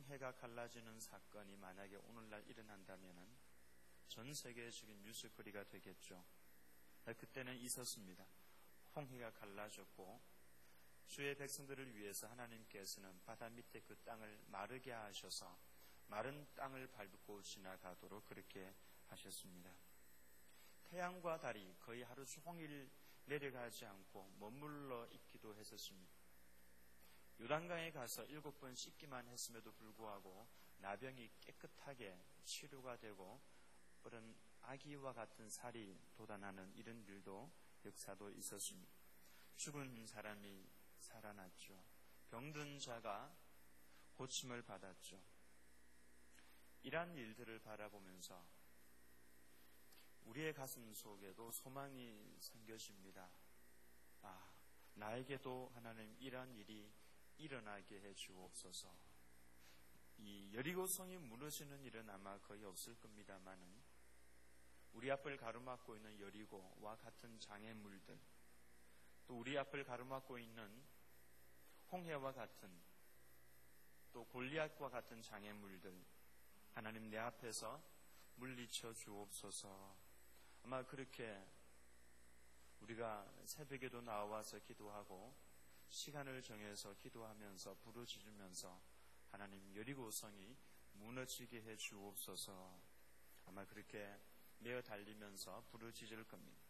홍해가 갈라지는 사건이 만약에 오늘날 일어난다면 전 세계적인 뉴스거리가 되겠죠. 그때는 있었습니다. 홍해가 갈라졌고 주의 백성들을 위해서 하나님께서는 바다 밑에 그 땅을 마르게 하셔서 마른 땅을 밟고 지나가도록 그렇게 하셨습니다. 태양과 달이 거의 하루 종일 내려가지 않고 머물러 있기도 했었습니다. 요단강에 가서 7번 씻기만 했음에도 불구하고 나병이 깨끗하게 치료가 되고 그런 아기와 같은 살이 돋아나는 이런 일도 역사도 있었습니다. 죽은 사람이 살아났죠. 병든 자가 고침을 받았죠. 이러한 일들을 바라보면서 우리의 가슴 속에도 소망이 생겨집니다. 나에게도 하나님 이러한 일이 일어나게 해 주옵소서. 이 여리고성이 무너지는 일은 아마 거의 없을 겁니다만은 우리 앞을 가로막고 있는 여리고와 같은 장애물들, 또 우리 앞을 가로막고 있는 홍해와 같은 또 골리앗과 같은 장애물들, 하나님 내 앞에서 물리쳐 주옵소서. 아마 그렇게 우리가 새벽에도 나와서 기도하고 시간을 정해서 기도하면서 부르짖으면서 하나님 여리고성이 무너지게 해 주옵소서. 아마 그렇게 메어 달리면서 부르짖을 겁니다.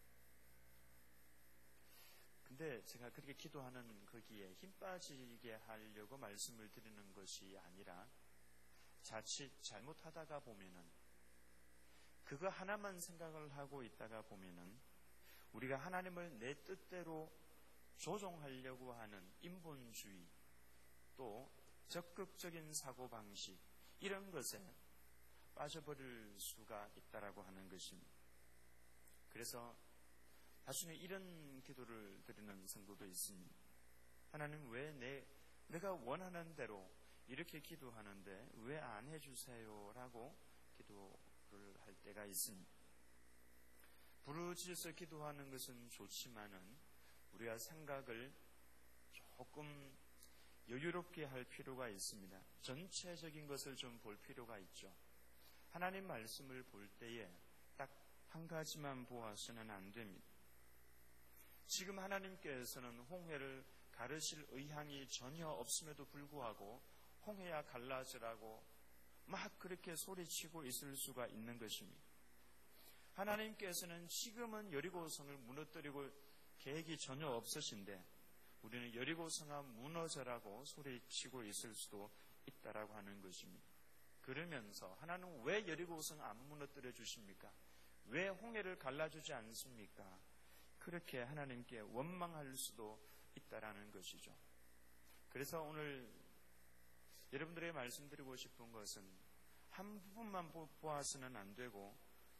근데 제가 그렇게 기도하는 거기에 힘 빠지게 하려고 말씀을 드리는 것이 아니라 자칫 잘못하다가 보면은 그거 하나만 생각을 하고 있다가 보면은 우리가 하나님을 내 뜻대로 조종하려고 하는 인본주의 또 적극적인 사고방식 이런 것에 빠져버릴 수가 있다라고 하는 것입니다. 그래서 나중에 이런 기도를 드리는 성도도 있습니다. 하나님 왜 내가 원하는 대로 이렇게 기도하는데 왜 안 해주세요? 라고 기도를 할 때가 있습니다. 부르짖어서 기도하는 것은 좋지만은 우리가 생각을 조금 여유롭게 할 필요가 있습니다. 전체적인 것을 좀 볼 필요가 있죠. 하나님 말씀을 볼 때에 딱 한 가지만 보아서는 안 됩니다. 지금 하나님께서는 홍해를 가르실 의향이 전혀 없음에도 불구하고 홍해야 갈라지라고 막 그렇게 소리치고 있을 수가 있는 것입니다. 하나님께서는 지금은 여리고성을 무너뜨리고 계획이 전혀 없으신데 우리는 여리고성아 무너져라고 소리치고 있을 수도 있다라고 하는 것입니다. 그러면서 하나님 왜 여리고성 안 무너뜨려 주십니까? 왜 홍해를 갈라주지 않습니까? 그렇게 하나님께 원망할 수도 있다라는 것이죠. 그래서 오늘 여러분들에게 말씀드리고 싶은 것은 한 부분만 보아서는 안 되고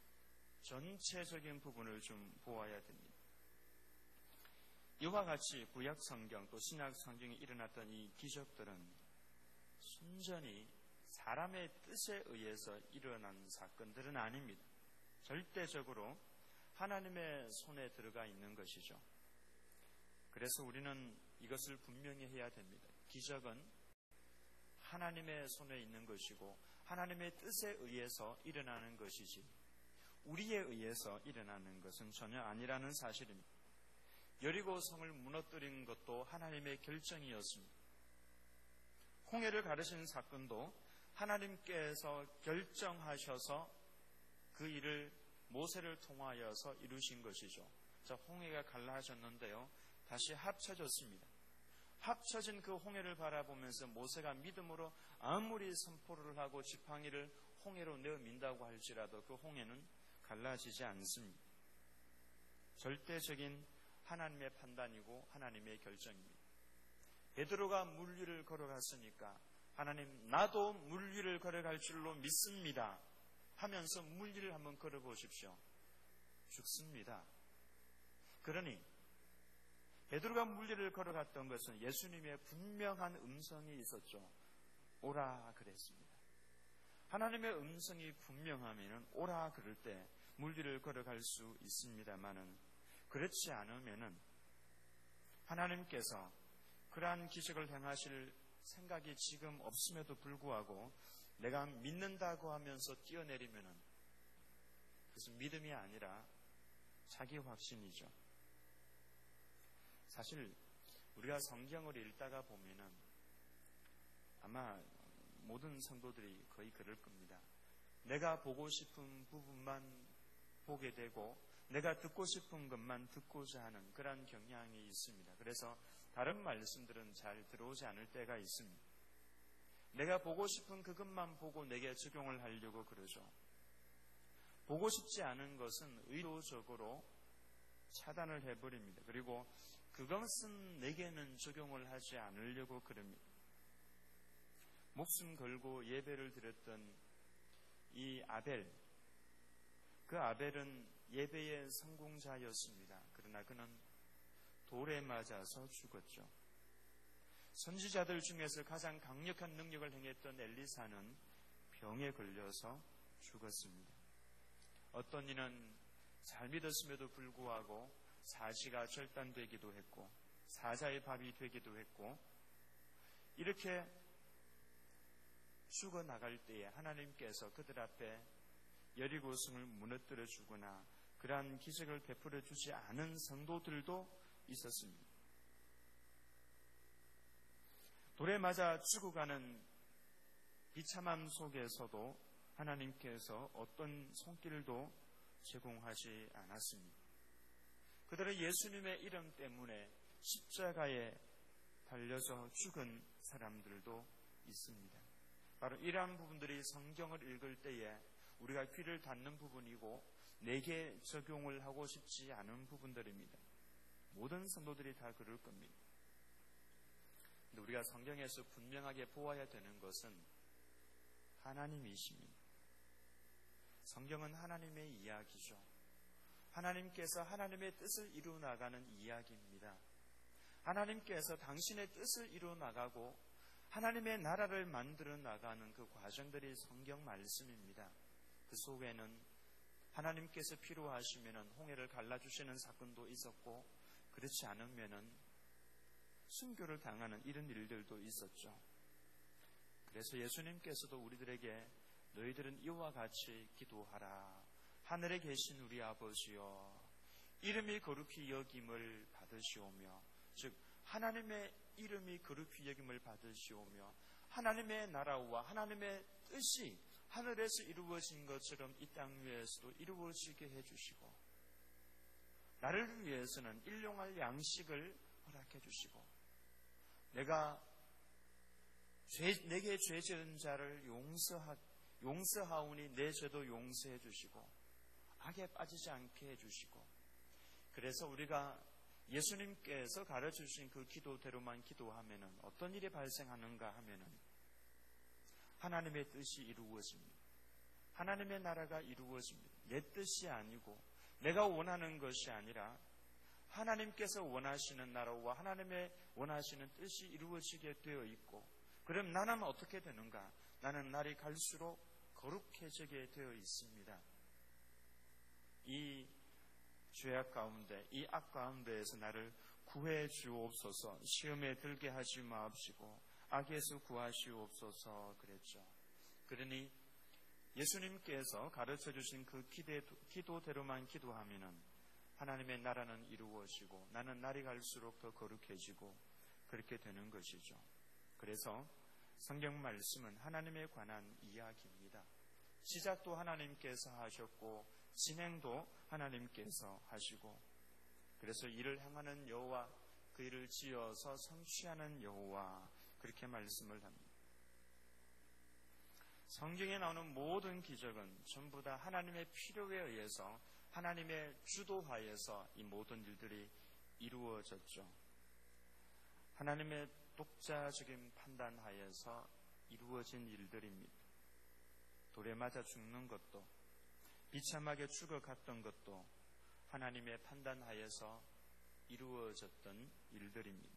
전체적인 부분을 좀 보아야 됩니다. 이와 같이 구약 성경 또 신약 성경에 일어났던 이 기적들은 순전히 사람의 뜻에 의해서 일어난 사건들은 아닙니다. 절대적으로 하나님의 손에 들어가 있는 것이죠. 그래서 우리는 이것을 분명히 해야 됩니다. 기적은 하나님의 손에 있는 것이고 하나님의 뜻에 의해서 일어나는 것이지 우리에 의해서 일어나는 것은 전혀 아니라는 사실입니다. 여리고성을 무너뜨린 것도 하나님의 결정이었습니다. 홍해를 가르치는 사건도 하나님께서 결정하셔서 그 일을 모세를 통하여서 이루신 것이죠. 자, 홍해가 갈라졌는데요. 다시 합쳐졌습니다. 합쳐진 그 홍해를 바라보면서 모세가 믿음으로 아무리 선포를 하고 지팡이를 홍해로 내어민다고 할지라도 그 홍해는 갈라지지 않습니다. 절대적인 하나님의 판단이고 하나님의 결정입니다. 베드로가 물 위를 걸어갔으니까 하나님 나도 물 위를 걸어갈 줄로 믿습니다 하면서 물 위를 한번 걸어보십시오. 죽습니다. 그러니 베드로가 물 위를 걸어갔던 것은 예수님의 분명한 음성이 있었죠. 오라 그랬습니다. 하나님의 음성이 분명하면 오라 그럴 때 물 위를 걸어갈 수 있습니다만은 그렇지 않으면은 하나님께서 그러한 기적을 행하실 생각이 지금 없음에도 불구하고 내가 믿는다고 하면서 뛰어내리면은 그것은 믿음이 아니라 자기 확신이죠. 사실 우리가 성경을 읽다가 보면은 아마 모든 성도들이 거의 그럴 겁니다. 내가 보고 싶은 부분만 보게 되고 내가 듣고 싶은 것만 듣고자 하는 그런 경향이 있습니다. 그래서 다른 말씀들은 잘 들어오지 않을 때가 있습니다. 내가 보고 싶은 그것만 보고 내게 적용을 하려고 그러죠. 보고 싶지 않은 것은 의도적으로 차단을 해버립니다. 그리고 그것은 내게는 적용을 하지 않으려고 그럽니다. 목숨 걸고 예배를 드렸던 이 아벨, 그 아벨은 예배의 성공자였습니다. 그러나 그는 돌에 맞아서 죽었죠. 선지자들 중에서 가장 강력한 능력을 행했던 엘리사는 병에 걸려서 죽었습니다. 어떤 이는 잘 믿었음에도 불구하고 사지가 절단되기도 했고 사자의 밥이 되기도 했고 이렇게 죽어나갈 때에 하나님께서 그들 앞에 여리고성을 무너뜨려 주거나 그러한 기적을 베풀어 주지 않은 성도들도 있었습니다. 돌에 맞아 죽어가는 비참함 속에서도 하나님께서 어떤 손길도 제공하지 않았습니다. 그들은 예수님의 이름 때문에 십자가에 달려서 죽은 사람들도 있습니다. 바로 이러한 부분들이 성경을 읽을 때에 우리가 귀를 닫는 부분이고 내게 적용을 하고 싶지 않은 부분들입니다. 모든 성도들이 다 그럴 겁니다. 근데 우리가 성경에서 분명하게 보아야 되는 것은 하나님이십니다. 성경은 하나님의 이야기죠. 하나님께서 하나님의 뜻을 이루어 나가는 이야기입니다. 하나님께서 당신의 뜻을 이루어 나가고 하나님의 나라를 만들어 나가는 그 과정들이 성경 말씀입니다. 그 속에는 하나님께서 필요하시면은 홍해를 갈라주시는 사건도 있었고 그렇지 않으면은 순교를 당하는 이런 일들도 있었죠. 그래서 예수님께서도 우리들에게 너희들은 이와 같이 기도하라. 하늘에 계신 우리 아버지여 이름이 거룩히 여김을 받으시오며 즉 하나님의 이름이 거룩히 여김을 받으시오며 하나님의 나라와 하나님의 뜻이 하늘에서 이루어진 것처럼 이 땅 위에서도 이루어지게 해주시고 나를 위해서는 일용할 양식을 허락해 주시고 내게 죄 지은 자를 용서하오니 내 죄도 용서해 주시고 악에 빠지지 않게 해주시고 그래서 우리가 예수님께서 가르쳐주신 그 기도대로만 기도하면은 어떤 일이 발생하는가 하면은 하나님의 뜻이 이루어집니다. 하나님의 나라가 이루어집니다. 내 뜻이 아니고 내가 원하는 것이 아니라 하나님께서 원하시는 나라와 하나님의 원하시는 뜻이 이루어지게 되어 있고 그럼 나는 어떻게 되는가? 나는 날이 갈수록 거룩해지게 되어 있습니다. 이 죄악 가운데, 이 악 가운데에서 나를 구해 주옵소서. 시험에 들게 하지 마옵시고 악에서 구하시옵소서 그랬죠. 그러니 예수님께서 가르쳐 주신 그 기도대로만 기도하면은 하나님의 나라는 이루어지고 나는 날이 갈수록 더 거룩해지고 그렇게 되는 것이죠. 그래서 성경 말씀은 하나님에 관한 이야기입니다. 시작도 하나님께서 하셨고 진행도 하나님께서 하시고 그래서 이를 행하는 여호와 그 일을 지어서 성취하는 여호와 그렇게 말씀을 합니다. 성경에 나오는 모든 기적은 전부 다 하나님의 필요에 의해서 하나님의 주도하에서 이 모든 일들이 이루어졌죠. 하나님의 독자적인 판단하에서 이루어진 일들입니다. 돌에 맞아 죽는 것도 비참하게 죽어갔던 것도 하나님의 판단하에서 이루어졌던 일들입니다.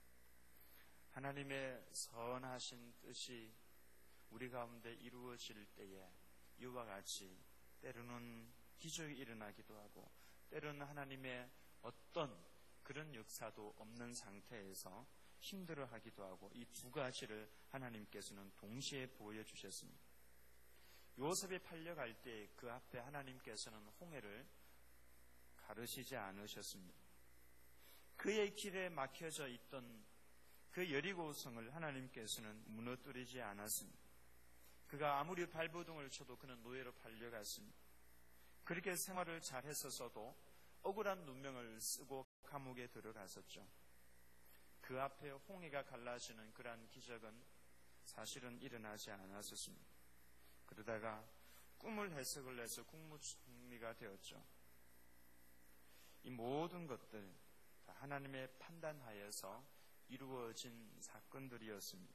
하나님의 선하신 뜻이 우리 가운데 이루어질 때에 이와 같이 때로는 기적이 일어나기도 하고 때로는 하나님의 어떤 그런 역사도 없는 상태에서 힘들어하기도 하고 이 두 가지를 하나님께서는 동시에 보여주셨습니다. 요셉이 팔려갈 때 그 앞에 하나님께서는 홍해를 가르시지 않으셨습니다. 그의 길에 막혀져 있던 그 여리고성을 하나님께서는 무너뜨리지 않았습니다. 그가 아무리 발버둥을 쳐도 그는 노예로 팔려갔습니다. 그렇게 생활을 잘했었어도 억울한 누명을 쓰고 감옥에 들어갔었죠. 그 앞에 홍해가 갈라지는 그러한 기적은 사실은 일어나지 않았었습니다. 그러다가 꿈을 해석을 해서 국무총리가 되었죠. 이 모든 것들 다 하나님의 판단하에서 이루어진 사건들이었습니다.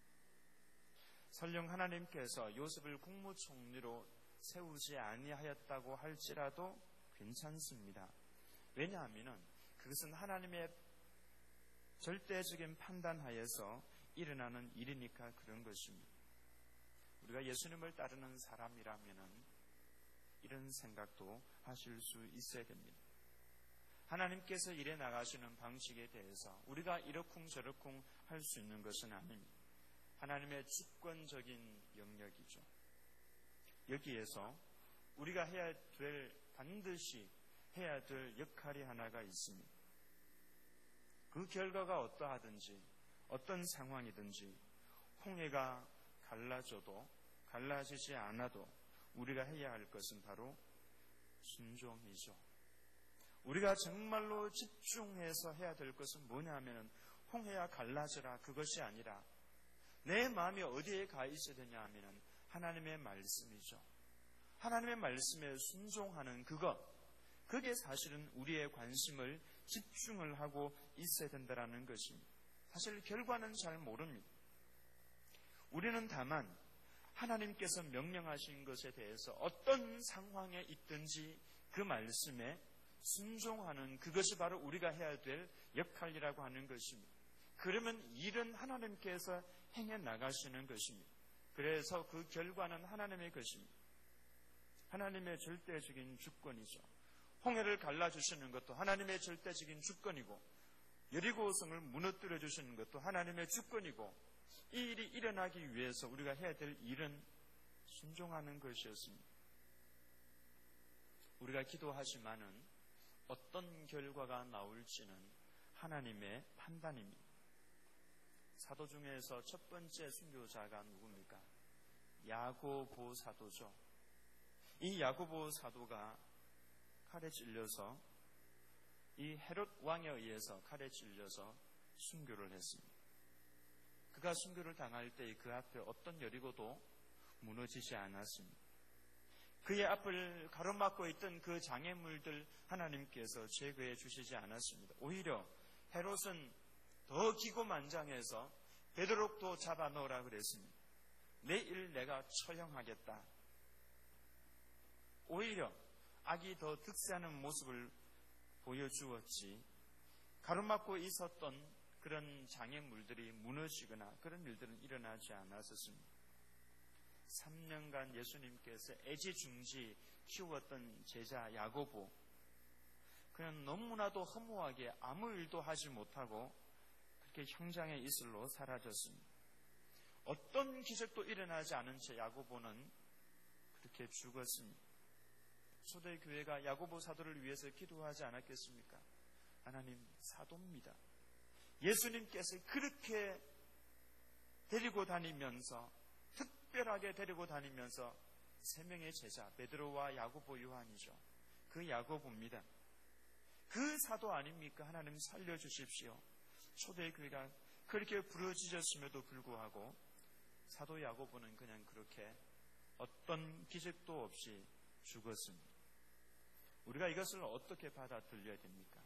설령 하나님께서 요셉을 국무총리로 세우지 아니하였다고 할지라도 괜찮습니다. 왜냐하면 그것은 하나님의 절대적인 판단하에서 일어나는 일이니까 그런 것입니다. 우리가 예수님을 따르는 사람이라면 이런 생각도 하실 수 있어야 됩니다. 하나님께서 일해 나가시는 방식에 대해서 우리가 이러쿵저러쿵 할 수 있는 것은 아닙니다. 하나님의 주권적인 영역이죠. 여기에서 우리가 반드시 해야 될 역할이 하나가 있습니다. 그 결과가 어떠하든지 어떤 상황이든지 홍해가 갈라져도 갈라지지 않아도 우리가 해야 할 것은 바로 순종이죠. 우리가 정말로 집중해서 해야 될 것은 뭐냐 하면 홍해야 갈라져라 그것이 아니라 내 마음이 어디에 가 있어야 되냐 하면 하나님의 말씀이죠. 하나님의 말씀에 순종하는 그게 사실은 우리의 관심을 집중을 하고 있어야 된다는 것입니다. 사실 결과는 잘 모릅니다. 우리는 다만 하나님께서 명령하신 것에 대해서 어떤 상황에 있든지 그 말씀에 순종하는 그것이 바로 우리가 해야 될 역할이라고 하는 것입니다. 그러면 일은 하나님께서 행해 나가시는 것입니다. 그래서 그 결과는 하나님의 것입니다. 하나님의 절대적인 주권이죠. 홍해를 갈라주시는 것도 하나님의 절대적인 주권이고 여리고성을 무너뜨려 주시는 것도 하나님의 주권이고 이 일이 일어나기 위해서 우리가 해야 될 일은 순종하는 것이었습니다. 우리가 기도하지만은 어떤 결과가 나올지는 하나님의 판단입니다. 사도 중에서 첫 번째 순교자가 누굽니까? 야고보 사도죠. 이 야고보 사도가 칼에 찔려서 이 헤롯 왕에 의해서 칼에 찔려서 순교를 했습니다. 그가 순교를 당할 때 그 앞에 어떤 여리고도 무너지지 않았습니다. 그의 앞을 가로막고 있던 그 장애물들 하나님께서 제거해 주시지 않았습니다. 오히려 헤롯은 더 기고만장해서 베드로도 잡아넣으라 그랬습니다. 내일 내가 처형하겠다. 오히려 악이 더 득세하는 모습을 보여주었지 가로막고 있었던 그런 장애물들이 무너지거나 그런 일들은 일어나지 않았었습니다. 3년간 예수님께서 애지중지 키웠던 제자 야고보, 그는 너무나도 허무하게 아무 일도 하지 못하고 그렇게 형장의 이슬로 사라졌습니다. 어떤 기적도 일어나지 않은 채 야고보는 그렇게 죽었습니다. 초대교회가 야고보 사도를 위해서 기도하지 않았겠습니까? 하나님 사도입니다. 예수님께서 그렇게 데리고 다니면서 특별하게 데리고 다니면서 3명의 제자 베드로와 야고보 요한이죠. 그 야고보입니다. 그 사도 아닙니까? 하나님 살려주십시오. 초대교회가 그렇게 부러지셨음에도 불구하고 사도 야고보는 그냥 그렇게 어떤 기적도 없이 죽었습니다. 우리가 이것을 어떻게 받아들여야 됩니까?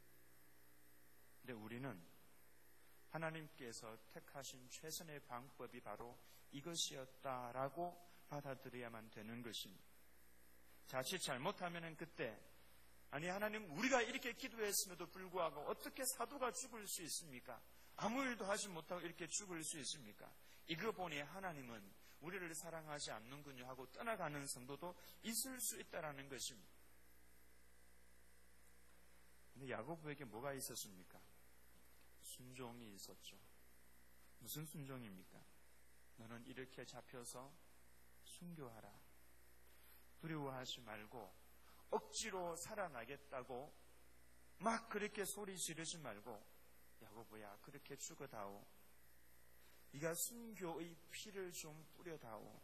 근데 우리는 하나님께서 택하신 최선의 방법이 바로 이것이었다라고 받아들여야만 되는 것입니다. 자칫 잘못하면 그때 하나님 우리가 이렇게 기도했음에도 불구하고 어떻게 사도가 죽을 수 있습니까? 아무 일도 하지 못하고 이렇게 죽을 수 있습니까? 이거 보니 하나님은 우리를 사랑하지 않는군요 하고 떠나가는 성도도 있을 수 있다는 것입니다. 근데 야고보에게 뭐가 있었습니까? 순종이 있었죠. 무슨 순종입니까? 너는 이렇게 잡혀서 순교하라. 두려워하지 말고 억지로 살아나겠다고 막 그렇게 소리 지르지 말고 야고보야 그렇게 죽어다오. 네가 순교의 피를 좀 뿌려다오.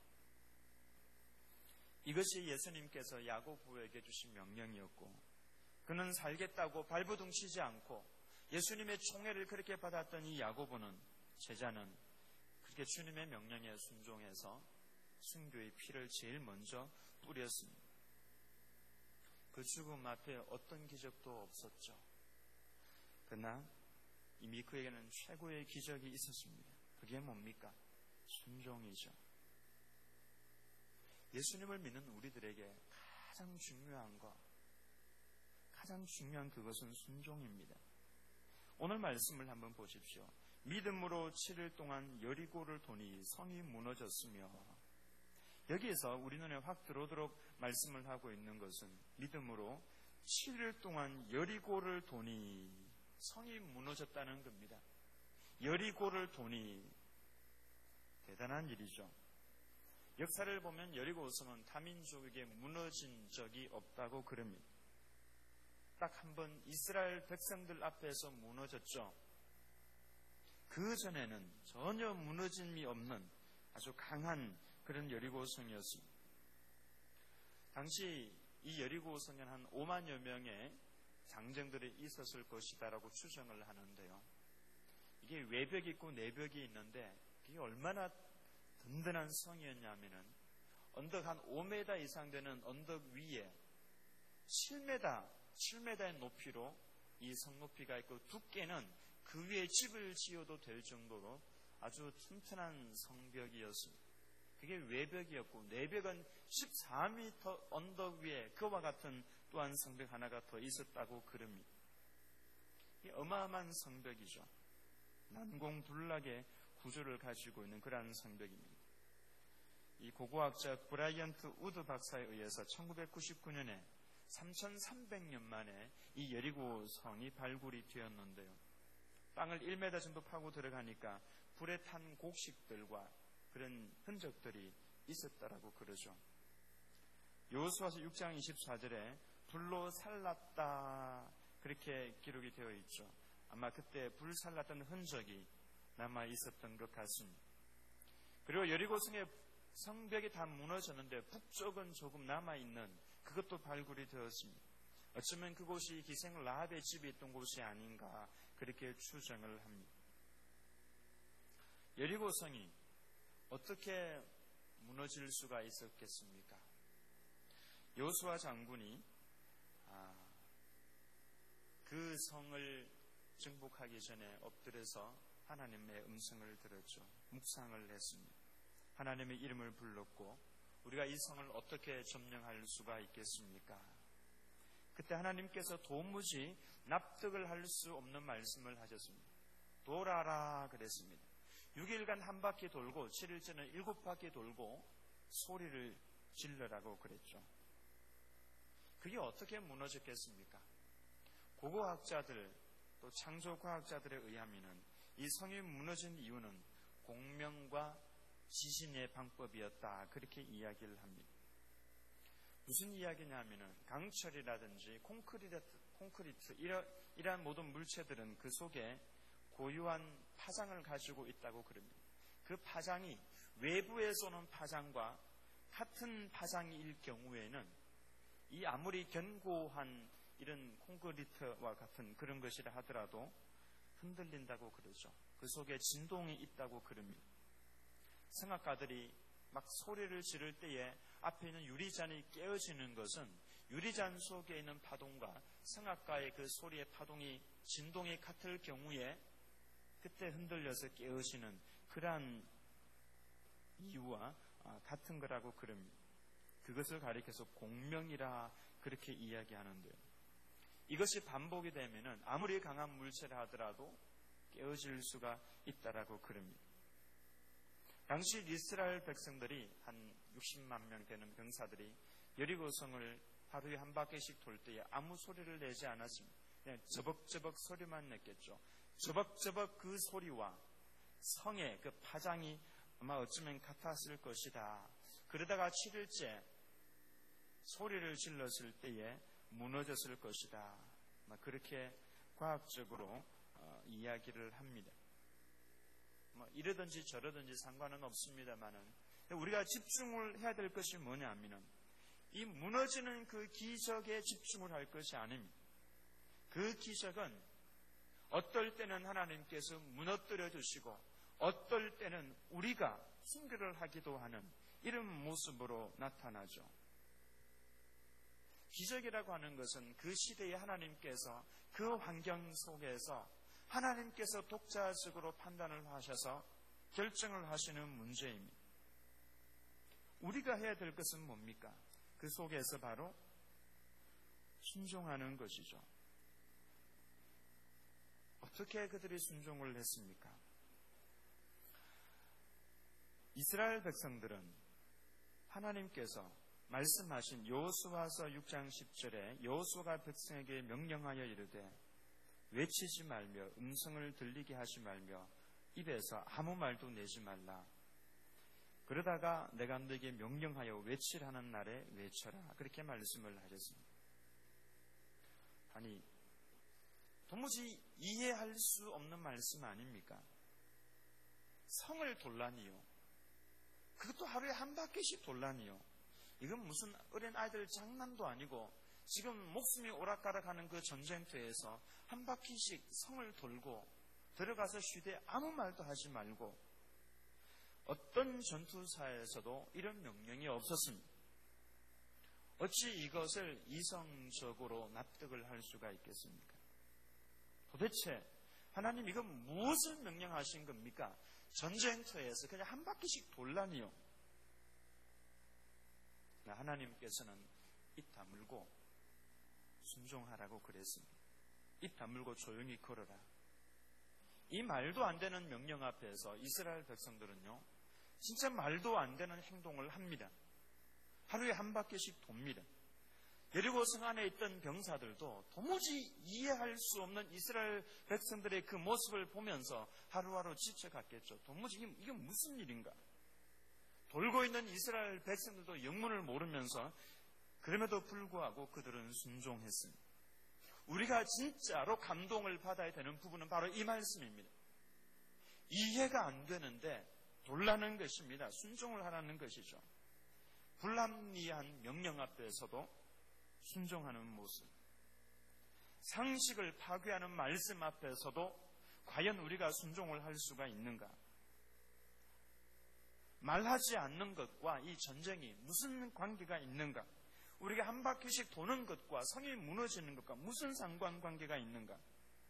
이것이 예수님께서 야고보에게 주신 명령이었고 그는 살겠다고 발버둥 치지 않고 예수님의 총애를 그렇게 받았던 이 야고보는 제자는 그렇게 주님의 명령에 순종해서 순교의 피를 제일 먼저 뿌렸습니다. 그 죽음 앞에 어떤 기적도 없었죠. 그러나 이미 그에게는 최고의 기적이 있었습니다. 그게 뭡니까? 순종이죠. 예수님을 믿는 우리들에게 가장 중요한 그것은 순종입니다. 오늘 말씀을 한번 보십시오. 믿음으로 7일 동안 여리고를 도니 성이 무너졌으며, 여기에서 우리 눈에 확 들어오도록 말씀을 하고 있는 것은 믿음으로 7일 동안 여리고를 도니 성이 무너졌다는 겁니다. 여리고를 도니 대단한 일이죠. 역사를 보면 여리고 성은 타민족에게 무너진 적이 없다고 그럽니다. 딱 한 번 이스라엘 백성들 앞에서 무너졌죠. 그 전에는 전혀 무너짐이 없는 아주 강한 그런 여리고 성이었습니다. 당시 이 여리고 성에는 한 5만여 명의 장정들이 있었을 것이다라고 추정을 하는데요. 이게 외벽이 있고 내벽이 있는데 이게 얼마나 든든한 성이었냐면은 언덕 한 5m 이상 되는 언덕 위에 7m의 높이로 이 성 높이가 있고 두께는 그 위에 집을 지어도 될 정도로 아주 튼튼한 성벽이었습니다. 그게 외벽이었고 내벽은 14m 언덕 위에 그와 같은 또한 성벽 하나가 더 있었다고 그럽니다. 이 어마어마한 성벽이죠. 난공불락의 구조를 가지고 있는 그러한 성벽입니다. 이 고고학자 브라이언트 우드 박사에 의해서 1999년에 3,300년 만에 이 여리고 성이 발굴이 되었는데요. 땅을 1m 정도 파고 들어가니까 불에 탄 곡식들과 그런 흔적들이 있었다라고 그러죠. 여호수아서 6장 24절에 불로 살랐다 그렇게 기록이 되어 있죠. 아마 그때 불 살랐던 흔적이 남아 있었던 것 같습니다. 그리고 여리고성의 성벽이 다 무너졌는데 북쪽은 조금 남아있는 그것도 발굴이 되었습니다. 어쩌면 그곳이 기생 라합의 집이 있던 곳이 아닌가 그렇게 추정을 합니다. 여리고성이 어떻게 무너질 수가 있었겠습니까? 여호수아 장군이 그 성을 정복하기 전에 엎드려서 하나님의 음성을 들었죠. 묵상을 했습니다. 하나님의 이름을 불렀고 우리가 이 성을 어떻게 점령할 수가 있겠습니까? 그때 하나님께서 도무지 납득을 할 수 없는 말씀을 하셨습니다. 돌아라 그랬습니다. 6일간 한 바퀴 돌고 7일째는 7바퀴 돌고 소리를 질러라고 그랬죠. 그게 어떻게 무너졌겠습니까? 고고학자들 또 창조과학자들에 의하면 이 성이 무너진 이유는 공명과 지신의 방법이었다 그렇게 이야기를 합니다. 무슨 이야기냐면은 강철이라든지 콘크리트 이러한 모든 물체들은 그 속에 고유한 파장을 가지고 있다고 그럽니다. 그 파장이 외부에서 오는 파장과 같은 파장일 경우에는 이 아무리 견고한 이런 콘크리트와 같은 그런 것이라 하더라도 흔들린다고 그러죠. 그 속에 진동이 있다고 그럽니다. 성악가들이 막 소리를 지를 때에 앞에 있는 유리잔이 깨어지는 것은 유리잔 속에 있는 파동과 성악가의 그 소리의 파동이 진동이 같을 경우에 그때 흔들려서 깨어지는 그러한 이유와 같은 거라고 그럽니다. 그것을 가리켜서 공명이라 그렇게 이야기하는데요. 이것이 반복이 되면은 아무리 강한 물체라 하더라도 깨어질 수가 있다라고 그럽니다. 당시 이스라엘 백성들이 한 60만 명 되는 병사들이 여리고성을 하루에 한 바퀴씩 돌 때에 아무 소리를 내지 않았습니다. 그냥 저벅저벅 소리만 냈겠죠. 저벅저벅 그 소리와 성의 그 파장이 아마 어쩌면 같았을 것이다. 그러다가 7일째 소리를 질렀을 때에 무너졌을 것이다. 그렇게 과학적으로 이야기를 합니다. 이러든지 저러든지 상관은 없습니다만은 우리가 집중을 해야 될 것이 뭐냐 하면은 이 무너지는 그 기적에 집중을 할 것이 아닙니다. 그 기적은 어떨 때는 하나님께서 무너뜨려 주시고 어떨 때는 우리가 순교를 하기도 하는 이런 모습으로 나타나죠. 기적이라고 하는 것은 그 시대에 하나님께서 그 환경 속에서 하나님께서 독자적으로 판단을 하셔서 결정을 하시는 문제입니다. 우리가 해야 될 것은 뭡니까? 그 속에서 바로 순종하는 것이죠. 어떻게 그들이 순종을 했습니까? 이스라엘 백성들은 하나님께서 말씀하신 여호수아서 6장 10절에 여호수아가 백성에게 명령하여 이르되 외치지 말며 음성을 들리게 하지 말며 입에서 아무 말도 내지 말라. 그러다가 내가 너에게 명령하여 외치라는 날에 외쳐라. 그렇게 말씀을 하셨습니다. 아니, 도무지 이해할 수 없는 말씀 아닙니까? 성을 돌라니요. 그것도 하루에 한 바퀴씩 돌라니요. 이건 무슨 어린 아이들 장난도 아니고 지금 목숨이 오락가락하는 그 전쟁터에서 한 바퀴씩 성을 돌고 들어가서 쉬되 아무 말도 하지 말고 어떤 전투사에서도 이런 명령이 없었습니다. 어찌 이것을 이성적으로 납득을 할 수가 있겠습니까? 도대체 하나님 이건 무엇을 명령하신 겁니까? 전쟁터에서 그냥 한 바퀴씩 돌라니요. 하나님께서는 입 다물고 순종하라고 그랬습니다. 입 다물고 조용히 걸어라. 이 말도 안 되는 명령 앞에서 이스라엘 백성들은요, 진짜 말도 안 되는 행동을 합니다. 하루에 한 바퀴씩 돕니다. 여리고 성 안에 있던 병사들도 도무지 이해할 수 없는 이스라엘 백성들의 그 모습을 보면서 하루하루 지쳐갔겠죠. 도무지 이게 무슨 일인가? 돌고 있는 이스라엘 백성들도 영문을 모르면서 그럼에도 불구하고 그들은 순종했습니다. 우리가 진짜로 감동을 받아야 되는 부분은 바로 이 말씀입니다. 이해가 안 되는데 돌라는 것입니다. 순종을 하라는 것이죠. 불합리한 명령 앞에서도 순종하는 모습. 상식을 파괴하는 말씀 앞에서도 과연 우리가 순종을 할 수가 있는가? 말하지 않는 것과 이 전쟁이 무슨 관계가 있는가? 우리가 한 바퀴씩 도는 것과 성이 무너지는 것과 무슨 상관관계가 있는가?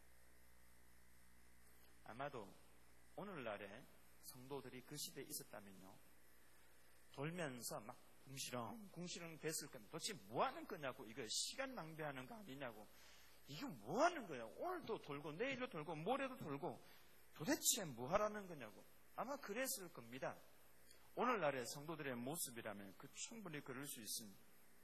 아마도 오늘날에 성도들이 그 시대에 있었다면요, 돌면서 막 궁시렁 됐을 겁니다. 도대체 뭐 하는 거냐고, 이거 시간 낭비하는 거 아니냐고, 이게 뭐 하는 거야? 오늘도 돌고 내일도 돌고 모레도 돌고 도대체 뭐 하라는 거냐고. 아마 그랬을 겁니다. 오늘날의 성도들의 모습이라면 충분히 그럴 수 있습니다.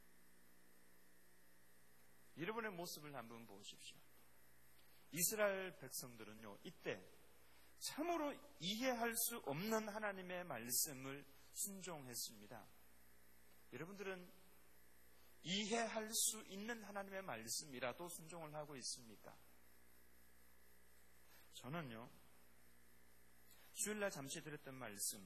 여러분의 모습을 한번 보십시오. 이스라엘 백성들은요, 이때 참으로 이해할 수 없는 하나님의 말씀을 순종했습니다. 여러분들은 이해할 수 있는 하나님의 말씀이라도 순종을 하고 있습니까? 저는요, 수요일날 잠시 드렸던 말씀,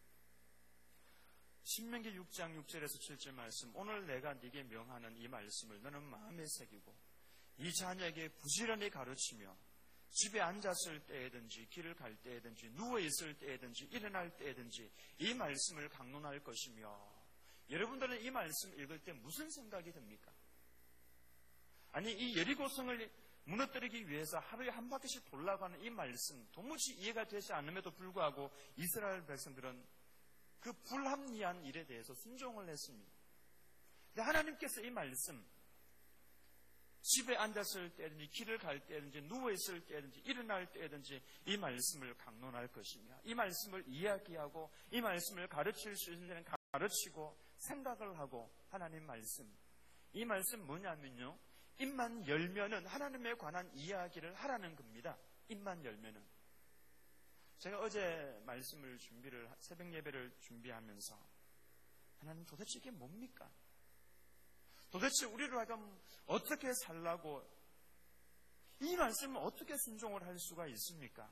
신명기 6장 6절에서 7절 말씀, 오늘 내가 네게 명하는 이 말씀을 너는 마음에 새기고 이 자녀에게 부지런히 가르치며 집에 앉았을 때에든지 길을 갈 때에든지 누워있을 때에든지 일어날 때에든지 이 말씀을 강론할 것이며. 여러분들은 이 말씀 읽을 때 무슨 생각이 듭니까? 아니, 이 여리고성을 무너뜨리기 위해서 하루에 한 바퀴씩 돌라고 하는 이 말씀, 도무지 이해가 되지 않음에도 불구하고 이스라엘 백성들은 그 불합리한 일에 대해서 순종을 했습니다. 근데 하나님께서 이 말씀, 집에 앉았을 때든지 길을 갈 때든지 누워있을 때든지 일어날 때든지 이 말씀을 강론할 것이며, 이 말씀을 이야기하고 이 말씀을 가르칠 수 있는 데는 가르치고 생각을 하고, 하나님 말씀, 이 말씀 뭐냐면요, 입만 열면은 하나님에 관한 이야기를 하라는 겁니다. 입만 열면은. 제가 어제 말씀을 새벽 예배를 준비하면서 하나님 도대체 이게 뭡니까? 도대체 우리로 하여금 어떻게 살라고 이 말씀을 어떻게 순종을 할 수가 있습니까?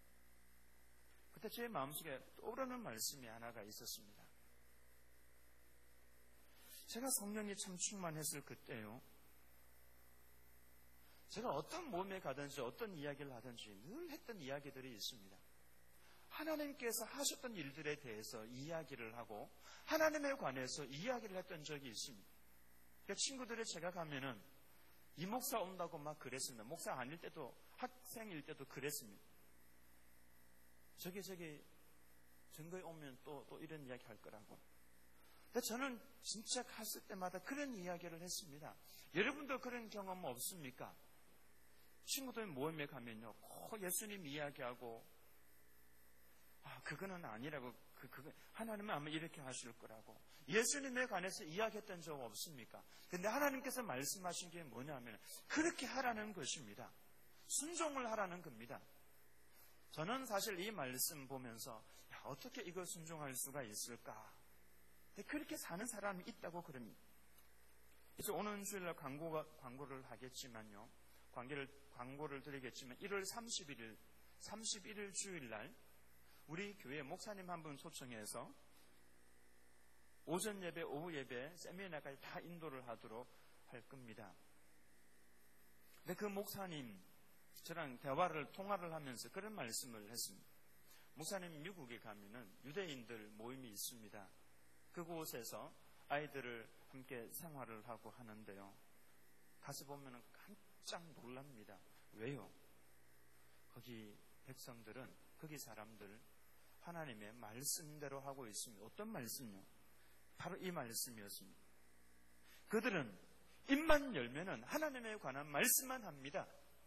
그때 제 마음속에 떠오르는 말씀이 하나가 있었습니다. 제가 성령이 참 충만했을 그때요. 제가 어떤 모임에 가든지 어떤 이야기를 하든지 늘 했던 이야기들이 있습니다. 하나님께서 하셨던 일들에 대해서 이야기를 하고 하나님에 관해서 이야기를 했던 적이 있습니다. 그러니까 친구들이 제가 가면은 이 목사 온다고 막 그랬습니다. 목사 아닐 때도 학생일 때도 그랬습니다. 저기 전거에 오면 또 이런 이야기 할 거라고. 근데 저는 진짜 갔을 때마다 그런 이야기를 했습니다. 여러분도 그런 경험 없습니까? 친구들 모임에 가면요, 예수님 이야기하고, 그거는 아니라고, 하나님은 아마 이렇게 하실 거라고. 예수님에 관해서 이야기했던 적 없습니까? 근데 하나님께서 말씀하신 게 뭐냐면, 그렇게 하라는 것입니다. 순종을 하라는 겁니다. 저는 사실 이 말씀 보면서, 어떻게 이걸 순종할 수가 있을까? 근데 그렇게 사는 사람이 있다고 그럽니다. 그래서 오는 주일날 광고를 하겠지만요, 광고를 드리겠지만 1월 31일 주일날 우리 교회 목사님 한 분 초청해서 오전 예배, 오후 예배, 세미나까지 다 인도를 하도록 할 겁니다. 근데 그 목사님 저랑 통화를 하면서 그런 말씀을 했습니다. 목사님 미국에 가면은 유대인들 모임이 있습니다. 그곳에서 아이들을 함께 생활을 하고 하는데요. 가서 보면은 깜짝 놀랍니다. 왜요? 거기 백성들은, 거기 사람들 하나님의 말씀대로 하고 있습니다. 어떤 말씀이요? 바로 이 말씀이었습니다. 그들은 입만 열면은 하나님에 관한 말씀만 합니다.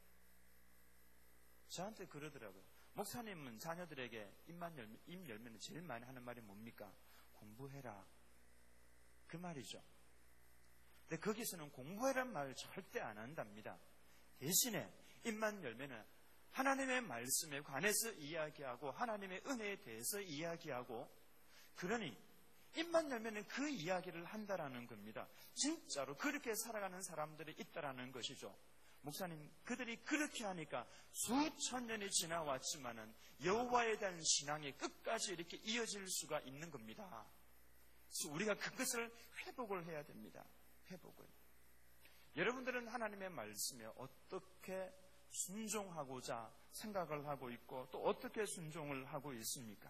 저한테 그러더라고요. 목사님은 자녀들에게 입 열면 제일 많이 하는 말이 뭡니까? 공부해라. 그 말이죠. 근데 거기서는 공부해란 말을 절대 안 한답니다. 대신에 입만 열면은 하나님의 말씀에 관해서 이야기하고 하나님의 은혜에 대해서 이야기하고, 그러니 입만 열면은 그 이야기를 한다라는 겁니다. 진짜로 그렇게 살아가는 사람들이 있다라는 것이죠. 목사님, 그들이 그렇게 하니까 수천 년이 지나왔지만은 여호와에 대한 신앙이 끝까지 이렇게 이어질 수가 있는 겁니다. 그래서 우리가 그것을 회복을 해야 됩니다. 회복을. 여러분들은 하나님의 말씀에 어떻게 순종하고자 생각을 하고 있고 또 어떻게 순종을 하고 있습니까?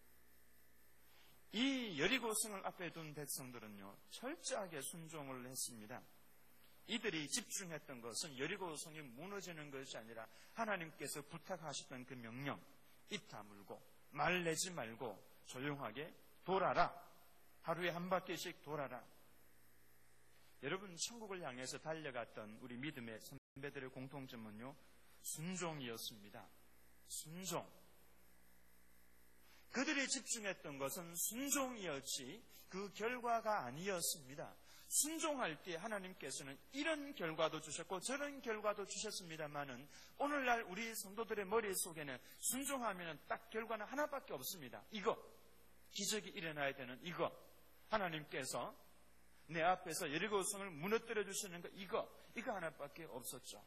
이 여리고성을 앞에 둔 백성들은요, 철저하게 순종을 했습니다. 이들이 집중했던 것은 여리고성이 무너지는 것이 아니라 하나님께서 부탁하셨던 그 명령, 입 다물고 말 내지 말고 조용하게 돌아라. 하루에 한 바퀴씩 돌아라. 여러분, 천국을 향해서 달려갔던 우리 믿음의 선배들의 공통점은요, 순종이었습니다. 순종. 그들이 집중했던 것은 순종이었지 그 결과가 아니었습니다. 순종할 때 하나님께서는 이런 결과도 주셨고 저런 결과도 주셨습니다만은 오늘날 우리 성도들의 머릿속에는 순종하면 딱 결과는 하나밖에 없습니다. 이거. 기적이 일어나야 되는 이거. 하나님께서 내 앞에서 여리고성을 무너뜨려 주시는 거, 이거 하나밖에 없었죠.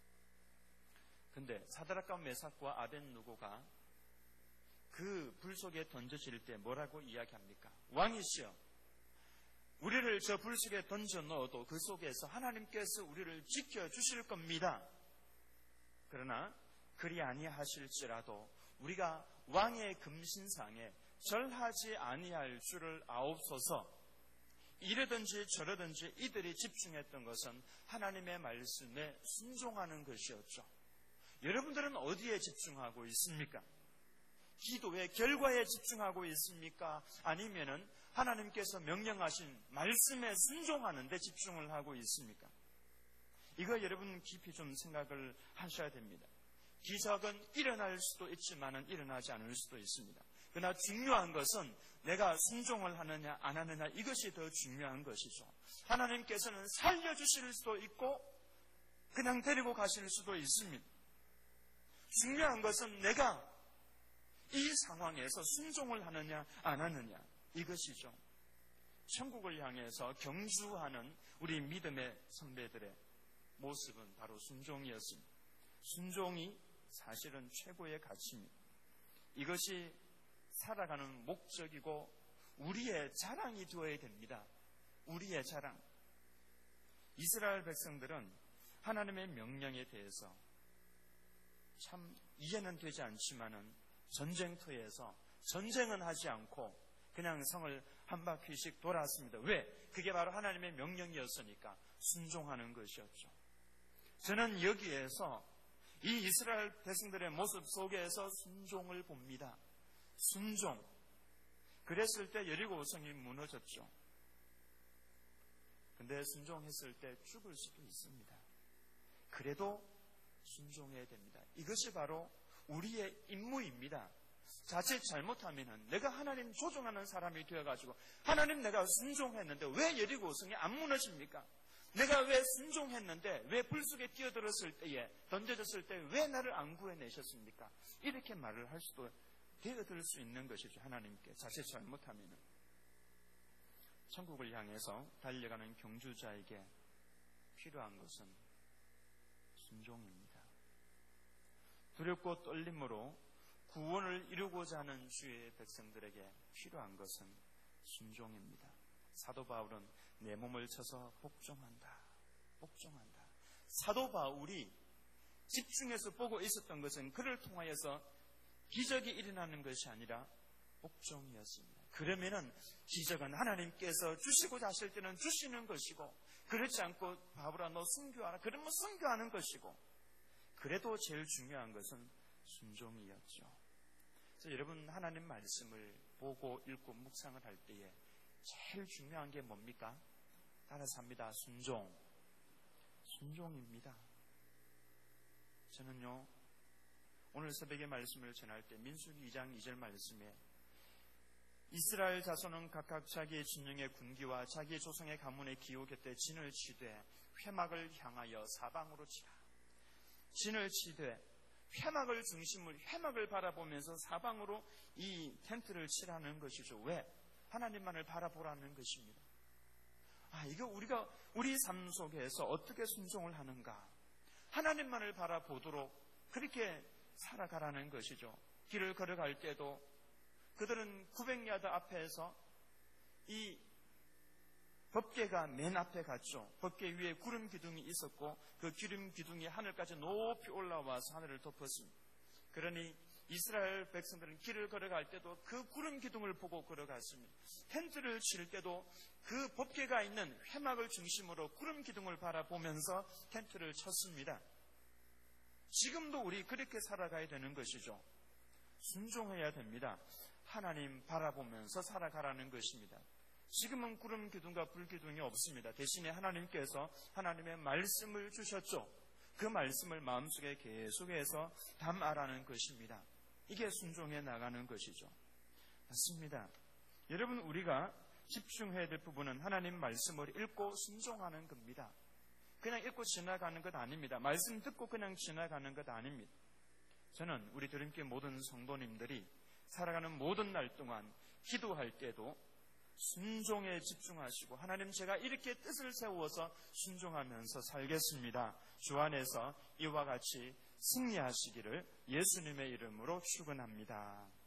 근데 사드락과 메삭과 아벳느고가 그 불 속에 던져질 때 뭐라고 이야기합니까? 왕이시여, 우리를 저 불 속에 던져 넣어도 그 속에서 하나님께서 우리를 지켜주실 겁니다. 그러나 그리 아니하실지라도 우리가 왕의 금신상에 절하지 아니할 줄을 아옵소서. 이러든지 저러든지 이들이 집중했던 것은 하나님의 말씀에 순종하는 것이었죠. 여러분들은 어디에 집중하고 있습니까? 기도의 결과에 집중하고 있습니까? 아니면은 하나님께서 명령하신 말씀에 순종하는 데 집중을 하고 있습니까? 이거 여러분 깊이 좀 생각을 하셔야 됩니다. 기적은 일어날 수도 있지만은 일어나지 않을 수도 있습니다. 그러나 중요한 것은 내가 순종을 하느냐 안 하느냐, 이것이 더 중요한 것이죠. 하나님께서는 살려주실 수도 있고 그냥 데리고 가실 수도 있습니다. 중요한 것은 내가 이 상황에서 순종을 하느냐 안 하느냐, 이것이죠. 천국을 향해서 경주하는 우리 믿음의 선배들의 모습은 바로 순종이었습니다. 순종이 사실은 최고의 가치입니다. 이것이 살아가는 목적이고 우리의 자랑이 되어야 됩니다. 우리의 자랑. 이스라엘 백성들은 하나님의 명령에 대해서 참 이해는 되지 않지만은 전쟁터에서 전쟁은 하지 않고 그냥 성을 한 바퀴씩 돌았습니다. 왜? 그게 바로 하나님의 명령이었으니까 순종하는 것이었죠. 저는 여기에서 이 이스라엘 백성들의 모습 속에서 순종을 봅니다. 순종. 그랬을 때 여리고 성이 무너졌죠. 근데 순종했을 때 죽을 수도 있습니다. 그래도 순종해야 됩니다. 이것이 바로 우리의 임무입니다. 자칫 잘못하면 내가 하나님 조종하는 사람이 되어가지고 하나님 내가 순종했는데 왜 여리고성이 안 무너집니까? 내가 왜 순종했는데 왜 불 속에 뛰어들었을 때에 던져졌을 때 왜 나를 안 구해내셨습니까? 이렇게 말을 할 수도 되어들 수 있는 것이죠. 하나님께 자칫 잘못하면. 천국을 향해서 달려가는 경주자에게 필요한 것은 순종입니다. 두렵고 떨림으로 구원을 이루고자 하는 주의 백성들에게 필요한 것은 순종입니다. 사도 바울은 내 몸을 쳐서 복종한다. 복종한다. 사도 바울이 집중해서 보고 있었던 것은 그를 통하여서 기적이 일어나는 것이 아니라 복종이었습니다. 그러면은 기적은 하나님께서 주시고자 하실 때는 주시는 것이고, 그렇지 않고 바울아 너 순교하라 그러면 순교하는 것이고, 그래도 제일 중요한 것은 순종이었죠. 그래서 여러분 하나님 말씀을 보고 읽고 묵상을 할 때에 제일 중요한 게 뭡니까? 따라서 합니다. 순종. 순종입니다. 저는요 오늘 새벽에 말씀을 전할 때 민수기 2장 2절 말씀에 이스라엘 자손은 각각 자기의 진영의 군기와 자기의 조상의 가문의 기호 곁에 진을 치되 회막을 향하여 사방으로 치라. 진을 치되 회막을 중심으로 회막을 바라보면서 사방으로 이 텐트를 치라는 것이죠. 왜? 하나님만을 바라보라는 것입니다. 이거 우리가 우리 삶 속에서 어떻게 순종을 하는가? 하나님만을 바라보도록 그렇게 살아가라는 것이죠. 길을 걸어갈 때도 그들은 900야드 앞에서 이 법궤가 맨 앞에 갔죠. 법궤 위에 구름 기둥이 있었고 그 기름 기둥이 하늘까지 높이 올라와서 하늘을 덮었습니다. 그러니 이스라엘 백성들은 길을 걸어갈 때도 그 구름 기둥을 보고 걸어갔습니다. 텐트를 칠 때도 그 법궤가 있는 회막을 중심으로 구름 기둥을 바라보면서 텐트를 쳤습니다. 지금도 우리 그렇게 살아가야 되는 것이죠. 순종해야 됩니다. 하나님 바라보면서 살아가라는 것입니다. 지금은 구름 기둥과 불 기둥이 없습니다. 대신에 하나님께서 하나님의 말씀을 주셨죠. 그 말씀을 마음속에 계속해서 담아라는 것입니다. 이게 순종해 나가는 것이죠. 맞습니다. 여러분 우리가 집중해야 될 부분은 하나님 말씀을 읽고 순종하는 겁니다. 그냥 읽고 지나가는 것 아닙니다. 말씀 듣고 그냥 지나가는 것 아닙니다. 저는 우리 드림교회 모든 성도님들이 살아가는 모든 날 동안 기도할 때도 순종에 집중하시고 하나님 제가 이렇게 뜻을 세워서 순종하면서 살겠습니다. 주 안에서 이와 같이 승리하시기를 예수님의 이름으로 축원합니다.